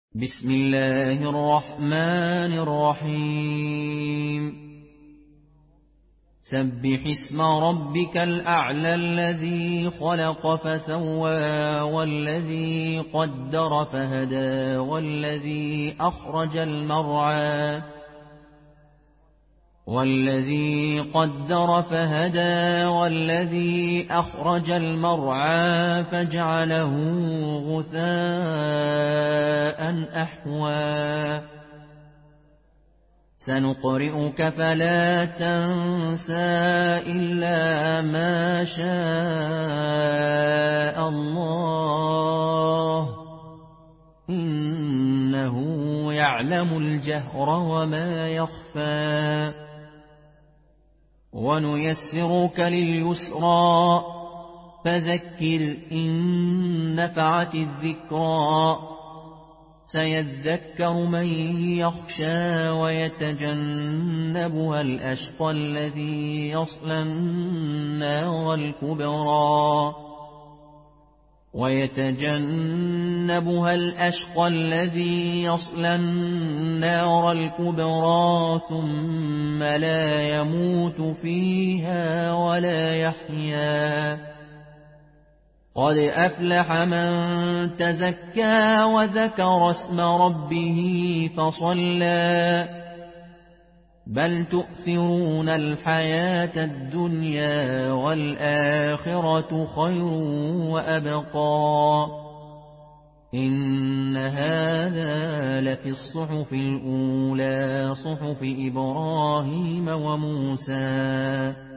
بسم الله الرحمن الرحيم سبح اسم ربك الأعلى الذي خلق فسوى والذي قدر فهدى والذي أخرج المرعى فجعله غثاء أحوى سنقرئك فلا تنسى إلا ما شاء الله إنه يعلم الجهر وما يخفى ونيسرك لليسرى فذكر إن نفعت الذكرى سيذكر من يخشى ويتجنبها الأشقى الذي يصلى النار الكبرى ثم لا يموت فيها ولا يحيا قد أفلح من تزكى وذكر اسم ربه فصلى بل تؤثرون الحياة الدنيا والآخرة خير وأبقى إن هذا لفي الصحف الأولى صحف إبراهيم وموسى